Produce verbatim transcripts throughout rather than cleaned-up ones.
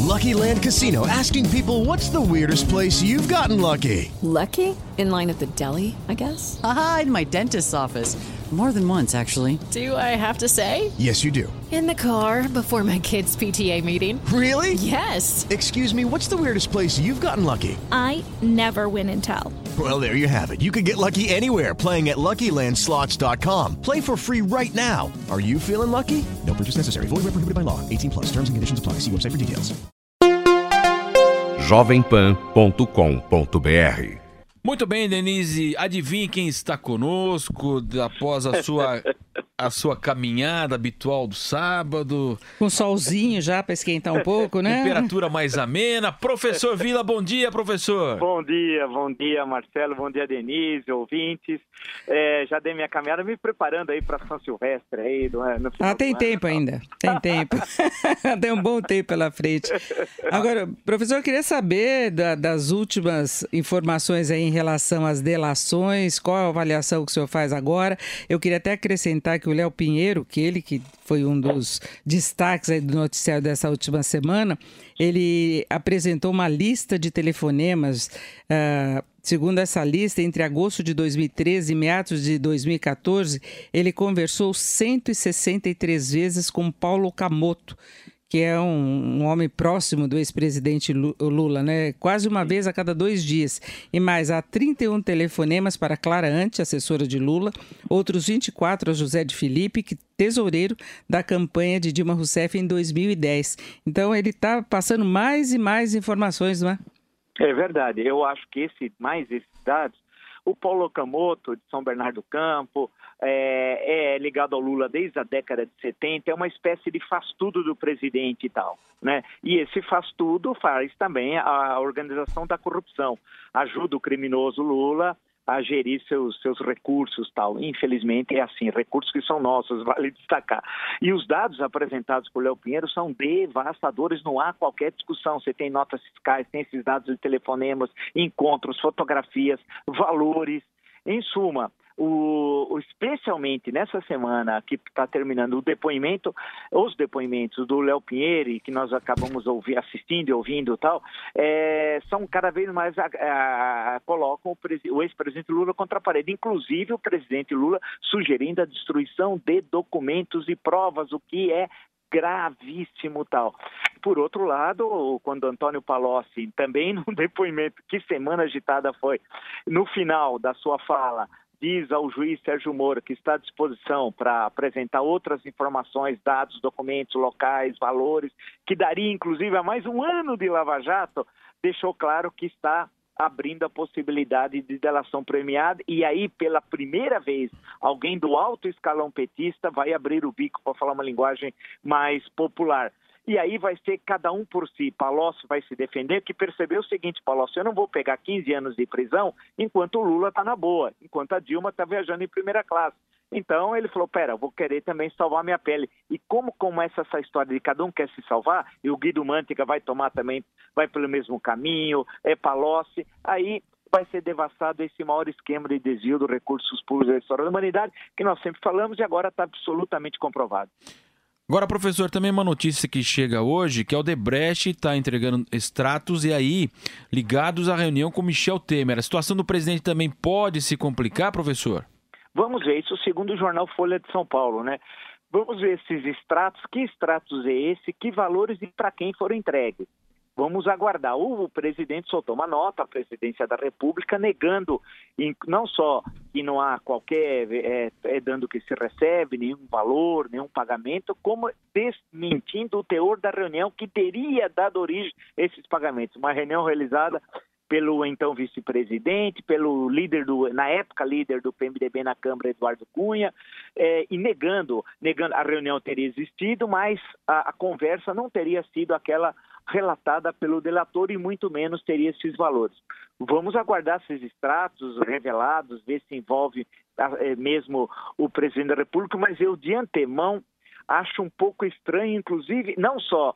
Lucky Land Casino, asking people, what's the weirdest place you've gotten lucky? Lucky? In line at the deli, I guess? Aha, in my dentist's office. More than once, actually. Do I have to say? Yes, you do. In the car before my kids' P T A meeting. Really? Yes. Excuse me, what's the weirdest place you've gotten lucky? I never win and tell. Well, there you have it. You can get lucky anywhere, playing at Lucky Land Slots dot com. Play for free right now. Are you feeling lucky? No purchase necessary. Void where prohibited by law. eighteen plus. Terms and conditions apply. See website for details. jovem pan ponto com ponto b r. Muito bem, Denise. Adivinhe quem está conosco após a sua, a sua caminhada habitual do sábado. Com solzinho já para esquentar um pouco, né? Temperatura mais amena. Professor Vila, bom dia, professor. Bom dia, bom dia, Marcelo. Bom dia, Denise, ouvintes. É, já dei minha caminhada me preparando aí para São Silvestre. Aí, no ah, tem tempo ano. ainda. Tem tempo. Tem um bom tempo pela frente. Agora, professor, eu queria saber da, das últimas informações aí em relação às delações, qual a avaliação que o senhor faz agora. Eu queria até acrescentar que o Léo Pinheiro, que ele que foi um dos destaques aí do noticiário dessa última semana, ele apresentou uma lista de telefonemas, uh, segundo essa lista, entre agosto de dois mil e treze e meados de dois mil e quatorze, ele conversou cento e sessenta e três vezes com Paulo Camoto, que é um, um homem próximo do ex-presidente Lula, né? Quase uma vez a cada dois dias. E mais, há trinta e um telefonemas para Clara Ante, assessora de Lula, outros vinte e quatro a José de Filipe, que tesoureiro da campanha de Dilma Rousseff em dois mil e dez. Então, ele está passando mais e mais informações, não é? É verdade. Eu acho que esse, mais esses dados, o Paulo Camoto, de São Bernardo do Campo, é, é ligado ao Lula desde a década de setenta, é uma espécie de faz-tudo do presidente e tal, né? E esse faz-tudo faz também a organização da corrupção, ajuda o criminoso Lula a gerir seus, seus recursos tal. Infelizmente é assim, recursos que são nossos, vale destacar. E os dados apresentados por Léo Pinheiro são devastadores, não há qualquer discussão. Você tem notas fiscais, tem esses dados de telefonemas, encontros, fotografias, valores. Em suma, o, o, especialmente nessa semana que está terminando o depoimento, os depoimentos do Léo Pinheiro, que nós acabamos ouvir, assistindo e ouvindo e tal, é, são cada vez mais, a, a, colocam o, presi, o ex-presidente Lula contra a parede. Inclusive o presidente Lula sugerindo a destruição de documentos e provas, o que é gravíssimo tal. Por outro lado, quando Antônio Palocci, também num depoimento, que semana agitada foi, no final da sua fala, diz ao juiz Sérgio Moro que está à disposição para apresentar outras informações, dados, documentos, locais, valores, que daria inclusive a mais um ano de Lava Jato, deixou claro que está abrindo a possibilidade de delação premiada, e aí, pela primeira vez, alguém do alto escalão petista vai abrir o bico, para falar uma linguagem mais popular. E aí vai ser cada um por si. Palocci vai se defender, que percebeu o seguinte: Palocci, eu não vou pegar quinze anos de prisão enquanto o Lula está na boa, enquanto a Dilma está viajando em primeira classe. Então ele falou, pera, eu vou querer também salvar minha pele. E como começa essa história de cada um quer se salvar, e o Guido Mantega vai tomar também, vai pelo mesmo caminho, é Palocci, aí vai ser devastado esse maior esquema de desvio dos recursos públicos da história da humanidade, que nós sempre falamos e agora está absolutamente comprovado. Agora, professor, também uma notícia que chega hoje, que a Odebrecht está entregando extratos e aí ligados à reunião com Michel Temer. A situação do presidente também pode se complicar, professor? Vamos ver, isso segundo o jornal Folha de São Paulo, né? Vamos ver esses extratos, que extratos é esse, que valores e para quem foram entregues. Vamos aguardar. O presidente soltou uma nota, a presidência da República, negando não só que não há qualquer, é, é dando que se recebe, nenhum valor, nenhum pagamento, como desmentindo o teor da reunião que teria dado origem a esses pagamentos. Uma reunião realizada pelo então vice-presidente, pelo líder do, na época líder do P M D B na Câmara, Eduardo Cunha, é, e negando, negando, a reunião teria existido, mas a, a conversa não teria sido aquela relatada pelo delator e muito menos teria esses valores. Vamos aguardar esses extratos revelados, ver se envolve é, mesmo o presidente da República, mas eu de antemão acho um pouco estranho, inclusive, não só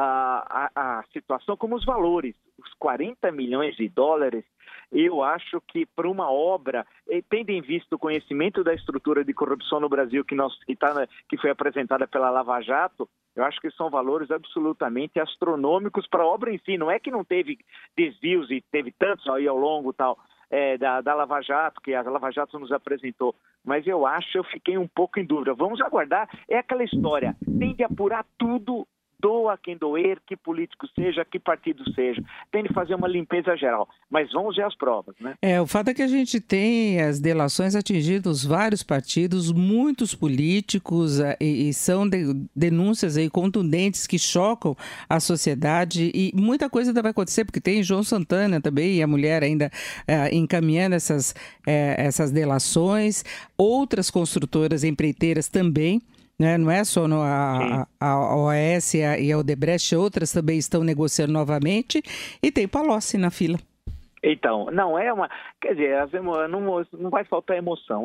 a, a, a situação, como os valores. Os quarenta milhões de dólares, eu acho que para uma obra, tendo em vista o conhecimento da estrutura de corrupção no Brasil que, nós, que, tá na, que foi apresentada pela Lava Jato, Eu acho que são valores absolutamente astronômicos para a obra em si. Não é que não teve desvios e teve tantos aí ao longo tal, é, da, da Lava Jato, que a Lava Jato nos apresentou. Mas eu acho, eu fiquei um pouco em dúvida. Vamos aguardar. É aquela história. Tem de apurar tudo. Doa quem doer, que político seja, que partido seja. Tem de fazer uma limpeza geral. Mas vamos ver as provas, né? É, o fato é que a gente tem as delações atingindo os vários partidos, muitos políticos, e, e são de, denúncias aí contundentes que chocam a sociedade, e muita coisa ainda vai acontecer, porque tem João Santana também, e a mulher ainda é, encaminhando essas, é, essas delações, outras construtoras empreiteiras também. Né? Não é só no, a, a, a O A S e a, e a Odebrecht, outras também estão negociando novamente, e tem Palocci na fila. Então, não é uma... Quer dizer, as emo... não, não vai faltar emoção.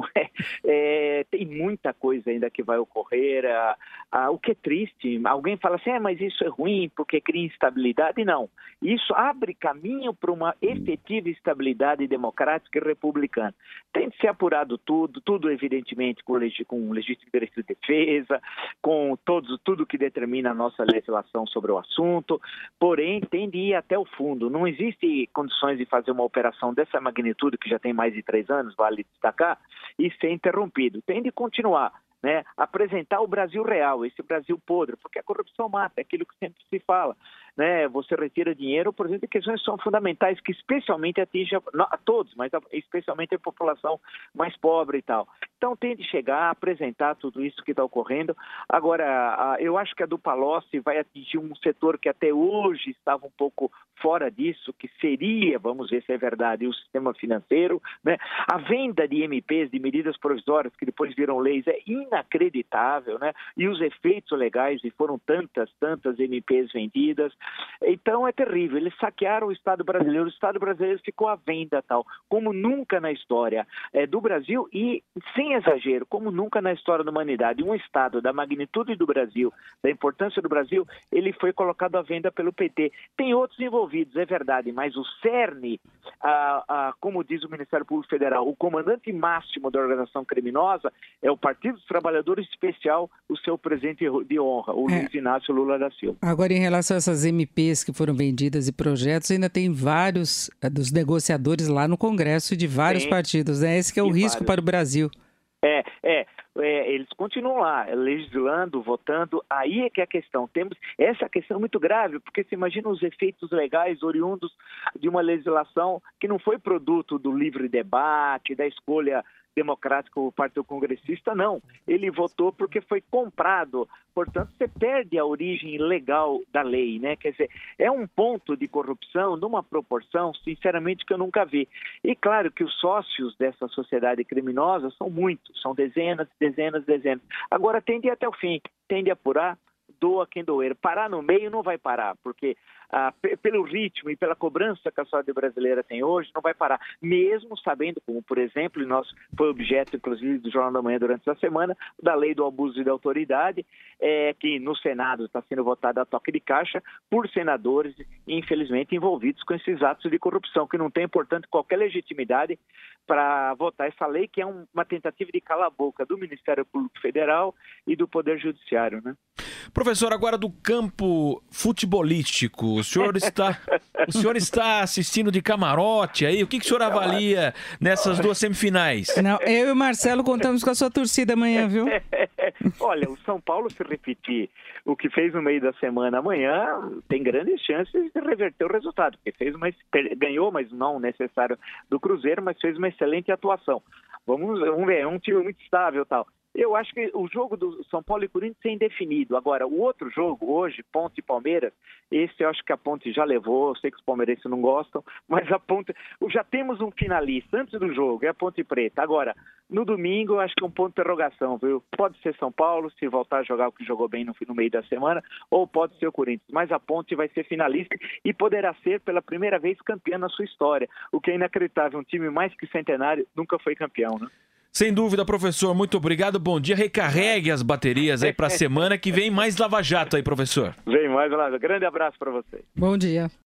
É, tem muita coisa ainda que vai ocorrer. A, a, o que é triste, alguém fala assim, é, mas isso é ruim porque cria instabilidade. Não. Isso abre caminho para uma efetiva estabilidade democrática e republicana. Tem de ser apurado tudo, tudo evidentemente com, leg... com legítimo direito de defesa, com todos, tudo que determina a nossa legislação sobre o assunto, porém tem de ir até o fundo. Não existe condições de fazer uma operação dessa magnitude, que já tem mais de três anos, vale destacar, e ser interrompido. Tem de continuar, né? Apresentar o Brasil real, esse Brasil podre, porque a corrupção mata, é aquilo que sempre se fala. Né? Você retira dinheiro, por exemplo, de questões que são fundamentais, que especialmente atingem a, a todos, mas a, especialmente a população mais pobre e tal. Então tem de chegar, apresentar tudo isso que está ocorrendo. Agora, a, eu acho que a do Palocci vai atingir um setor que até hoje estava um pouco fora disso, que seria, vamos ver se é verdade, o sistema financeiro. Né? A venda de M Ps, de medidas provisórias, que depois viram leis, é inacreditável, né? E os efeitos legais, e foram tantas, tantas M Ps vendidas. Então é terrível, eles saquearam o Estado brasileiro, o Estado brasileiro ficou à venda tal, como nunca na história é, do Brasil e, sem exagero, como nunca na história da humanidade. Um Estado da magnitude do Brasil, da importância do Brasil, ele foi colocado à venda pelo P T. Tem outros envolvidos, é verdade, mas o cerne, a, a, como diz o Ministério Público Federal, o comandante máximo da organização criminosa é o Partido dos Trabalhadores, em especial o seu presidente de honra, o É. Luiz Inácio Lula da Silva. Agora, em relação a essas M Ps que foram vendidas e projetos, ainda tem vários é, dos negociadores lá no Congresso e de vários Sim. partidos, né? Esse que é o E risco vários. para o Brasil. É, é, é, eles continuam lá, legislando, votando, aí é que é a questão. Temos essa questão muito grave, porque você imagina os efeitos legais oriundos de uma legislação que não foi produto do livre debate, da escolha democrática por parte do congressista, não. Ele votou porque foi comprado. Portanto, você perde a origem legal da lei, né? Quer dizer, é um ponto de corrupção numa proporção, sinceramente, que eu nunca vi. E claro que os sócios dessa sociedade criminosa são muitos, são dezenas, dezenas, dezenas. Agora tem de ir até o fim, tem de apurar, doa quem doer. Parar no meio não vai parar, porque ah, p- pelo ritmo e pela cobrança que a sociedade brasileira tem hoje, não vai parar. Mesmo sabendo, como por exemplo, e nós foi objeto inclusive do Jornal da Manhã durante essa semana, da lei do abuso de autoridade, é, que no Senado está sendo votada a toque de caixa por senadores, infelizmente, envolvidos com esses atos de corrupção, que não tem, portanto, qualquer legitimidade para votar essa lei, que é um, uma tentativa de calar a boca do Ministério Público Federal e do Poder Judiciário, né? Professor, agora do campo futebolístico, o senhor está, o senhor está assistindo de camarote aí, o que, que o senhor avalia nessas duas semifinais? Não, eu e o Marcelo contamos com a sua torcida amanhã, viu? Olha, o São Paulo, se repetir o que fez no meio da semana amanhã, tem grandes chances de reverter o resultado, porque fez uma, ganhou, mas não necessário do Cruzeiro, mas fez uma excelente atuação. Vamos, vamos ver, é um time muito estável e tal. Eu acho que o jogo do São Paulo e Corinthians é indefinido. Agora, o outro jogo, hoje, Ponte e Palmeiras, esse eu acho que a Ponte já levou, eu sei que os palmeirenses não gostam, mas a Ponte... Já temos um finalista antes do jogo, é a Ponte Preta. Agora, no domingo, eu acho que é um ponto de interrogação, viu? Pode ser São Paulo, se voltar a jogar o que jogou bem no, no meio da semana, ou pode ser o Corinthians. Mas a Ponte vai ser finalista e poderá ser, pela primeira vez, campeã na sua história. O que é inacreditável, um time mais que centenário nunca foi campeão, né? Sem dúvida, professor, muito obrigado, bom dia. Recarregue as baterias aí para a semana que vem mais Lava Jato aí, professor. Vem mais, Lava. Grande abraço para você. Bom dia.